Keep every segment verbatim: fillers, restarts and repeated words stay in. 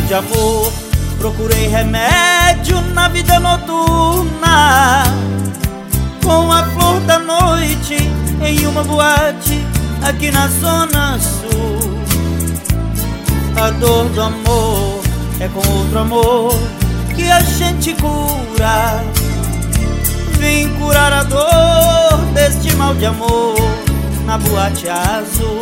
de amor, procurei remédio na vida noturna, com a flor da noite em uma boate aqui na zona sul. A dor do amor é com outro amor que a gente cura. Vim curar a dor deste mal de amor na boate azul.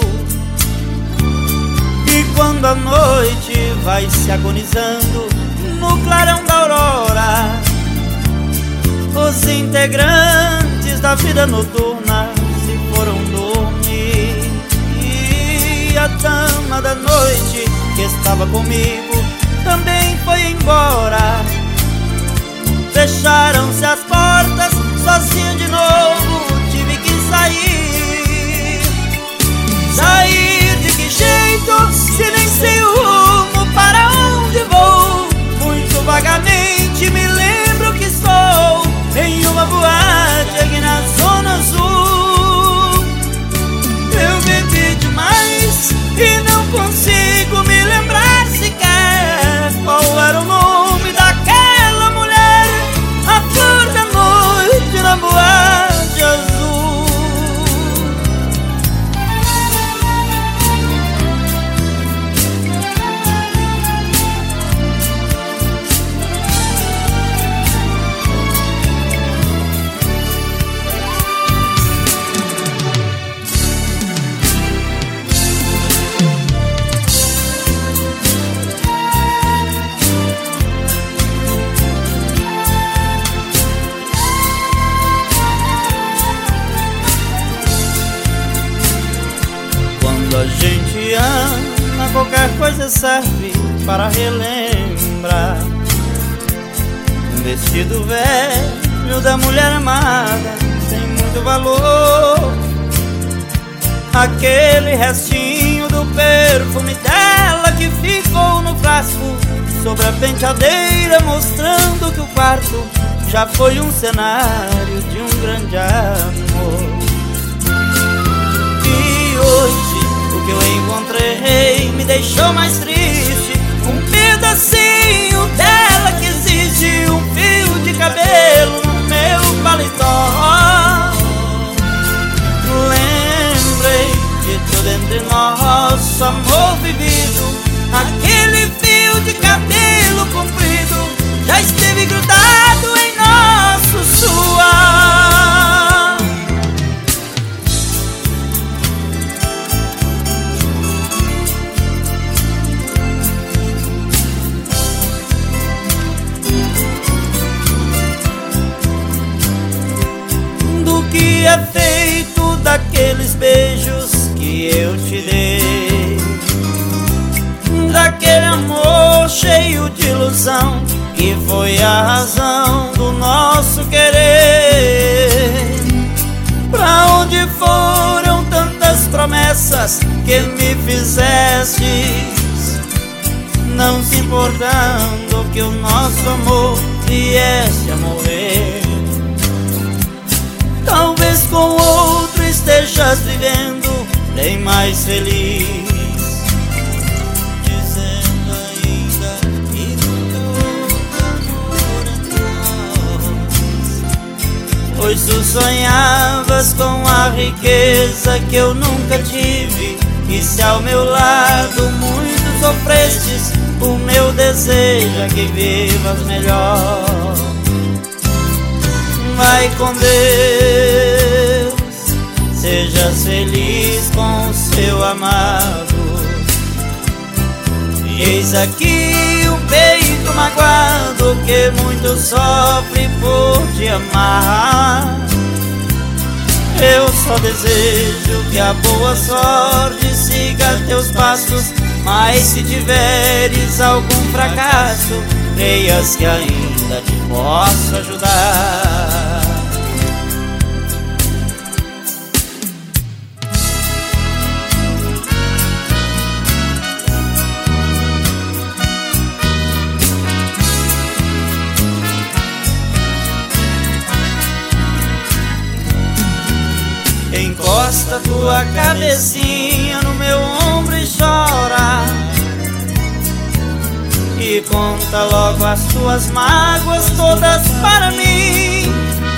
E quando a noite vai se agonizando no clarão da aurora, os integrantes da vida noturna se foram dormir. E a dama da noite que estava comigo também foi embora. Fecharam-se as portas, sozinho de novo tive que sair. Sair de que jeito, se nem sei o rumo para onde vou? Muito vagamente me lembro que estou em uma boate aqui na zona sul. Eu bebi demais e não consigo me lembrar sequer qual era o nome daquela mulher, a flor da noite na boate azul. Quando a gente ama, qualquer coisa serve para relembrar. Um vestido velho da mulher amada, sem muito valor. Aquele restinho do perfume dela que ficou no frasco sobre a penteadeira, mostrando que o quarto já foi um cenário de um grande amor. E hoje o que eu encontrei me deixou mais triste. Um pedacinho dela que existe, um fio de cabelo no meu paletó. Lembrei de tudo entre nós, amor vivido. Aquele fio de cabelo comprido já esteve grudado em nosso suor. Que é feito daqueles beijos que eu te dei, daquele amor cheio de ilusão que foi a razão do nosso querer. Pra onde foram tantas promessas que me fizestes, não se importando que o nosso amor viesse a morrer? Talvez com outro estejas vivendo bem mais feliz, dizendo ainda que nunca amor entre nós. Pois tu sonhavas com a riqueza que eu nunca tive, e se ao meu lado muito sofrestes, o meu desejo é que vivas melhor. Vai com Deus, sejas feliz com o seu amado. E eis aqui o peito magoado que muito sofre por te amar. Eu só desejo que a boa sorte siga teus passos, mas se tiveres algum fracasso, creias que ainda te posso ajudar. Encosta tua cabecinha no meu ombro e chora, E conta logo as tuas mágoas todas para mim.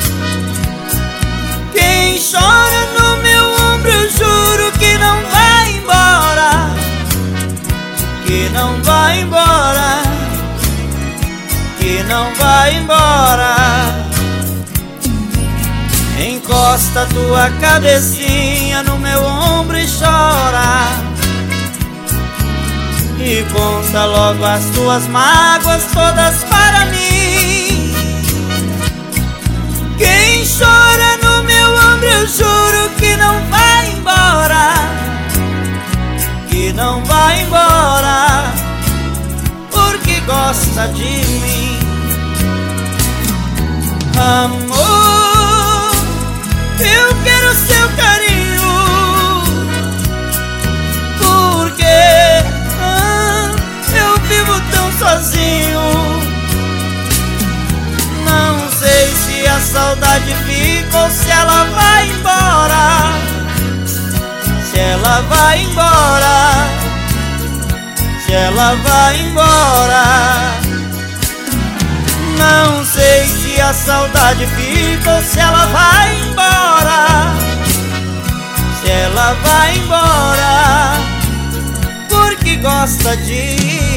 Quem chora no meu ombro, eu juro que não vai embora, que não vai embora, que não vai embora. Encosta tua cabecinha no meu ombro e chora. E conta logo as tuas mágoas todas para mim. Quem chora no meu ombro, eu juro que não vai embora, que não vai embora, porque gosta de mim. Amor, eu quero seu carinho, porque ah, eu vivo tão sozinho. Não sei se a saudade fica ou se ela vai embora, se ela vai embora, se ela vai embora. Não sei se a saudade fica ou se ela vai embora, se ela vai embora, porque gosta de